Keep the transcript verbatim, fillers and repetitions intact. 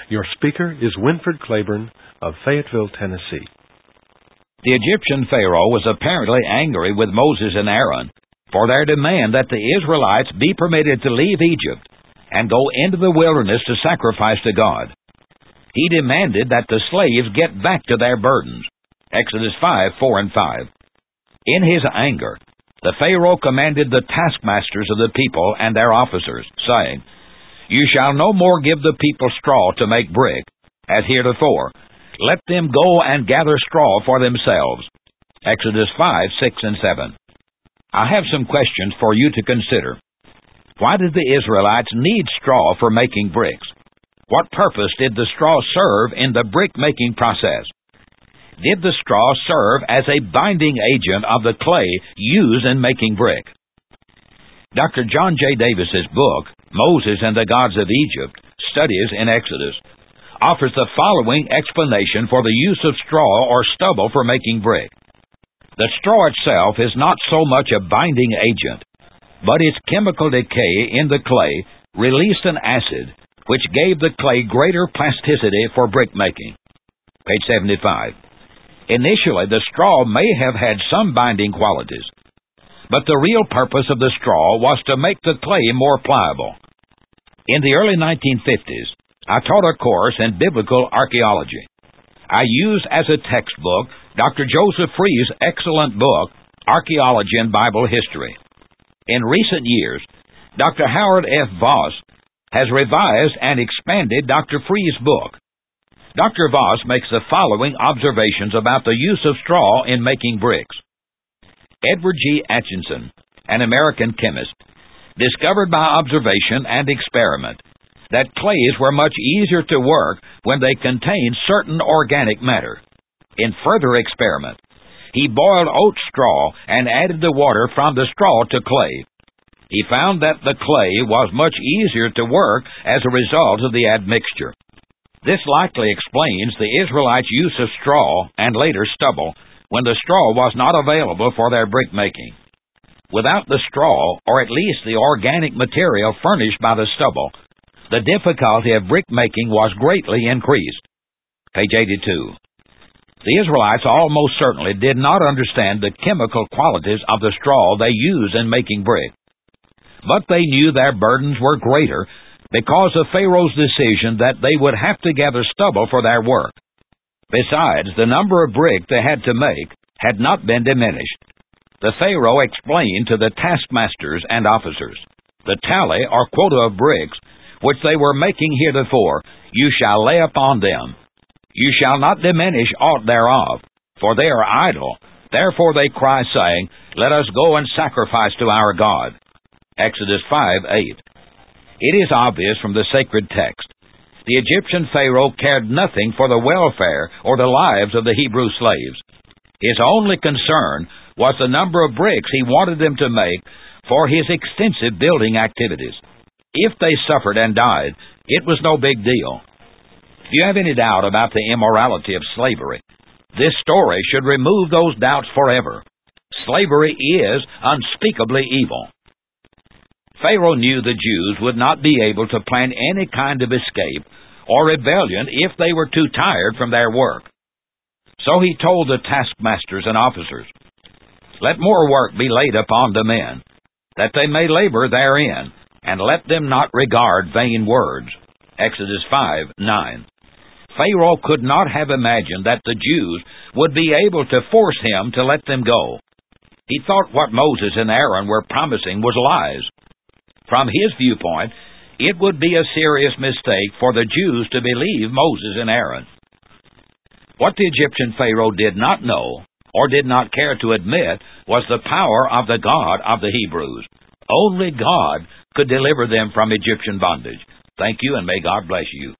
Your speaker is Winford Claiborne of Fayetteville, Tennessee. The Egyptian Pharaoh was apparently angry with Moses and Aaron for their demand that the Israelites be permitted to leave Egypt and go into the wilderness to sacrifice to God. He demanded that the slaves get back to their burdens. Exodus five, four and five. In his anger, the Pharaoh commanded the taskmasters of the people and their officers, saying, "You shall no more give the people straw to make brick, as heretofore. Let them go and gather straw for themselves." Exodus five, six and seven. I have some questions for you to consider. Why did the Israelites need straw for making bricks? What purpose did the straw serve in the brick-making process? Did the straw serve as a binding agent of the clay used in making brick? Doctor John J. Davis's book, Moses and the Gods of Egypt, Studies in Exodus, offers the following explanation for the use of straw or stubble for making brick. The straw itself is not so much a binding agent, but its chemical decay in the clay released an acid which gave the clay greater plasticity for brick-making. Page seventy-five. Initially, the straw may have had some binding qualities, but the real purpose of the straw was to make the clay more pliable. In the early nineteen fifties, I taught a course in biblical archaeology. I used as a textbook Doctor Joseph Free's excellent book, Archaeology and Bible History. In recent years, Doctor Howard F. Voss has revised and expanded Doctor Free's book. Doctor Voss makes the following observations about the use of straw in making bricks. Edward G. Atchison, an American chemist, discovered by observation and experiment that clays were much easier to work when they contained certain organic matter. In further experiment, he boiled oat straw and added the water from the straw to clay. He found that the clay was much easier to work as a result of the admixture. This likely explains the Israelites' use of straw and later stubble when the straw was not available for their brick making. Without the straw, or at least the organic material furnished by the stubble, the difficulty of brick making was greatly increased. Page eighty-two. The Israelites almost certainly did not understand the chemical qualities of the straw they used in making brick. But they knew their burdens were greater because of Pharaoh's decision that they would have to gather stubble for their work. Besides, the number of brick they had to make had not been diminished. The Pharaoh explained to the taskmasters and officers, "The tally or quota of bricks which they were making heretofore, you shall lay upon them. You shall not diminish aught thereof, for they are idle. Therefore they cry, saying, Let us go and sacrifice to our God." Exodus five, eight. It is obvious from the sacred text. The Egyptian Pharaoh cared nothing for the welfare or the lives of the Hebrew slaves. His only concern was the number of bricks he wanted them to make for his extensive building activities. If they suffered and died, it was no big deal. If you have any doubt about the immorality of slavery, this story should remove those doubts forever. Slavery is unspeakably evil. Pharaoh knew the Jews would not be able to plan any kind of escape or rebellion if they were too tired from their work. So he told the taskmasters and officers, "Let more work be laid upon the men, that they may labor therein, and let them not regard vain words." Exodus five, nine. Pharaoh could not have imagined that the Jews would be able to force him to let them go. He thought what Moses and Aaron were promising was lies. From his viewpoint, it would be a serious mistake for the Jews to believe Moses and Aaron. What the Egyptian Pharaoh did not know, or did not care to admit, was the power of the God of the Hebrews. Only God could deliver them from Egyptian bondage. Thank you, and may God bless you.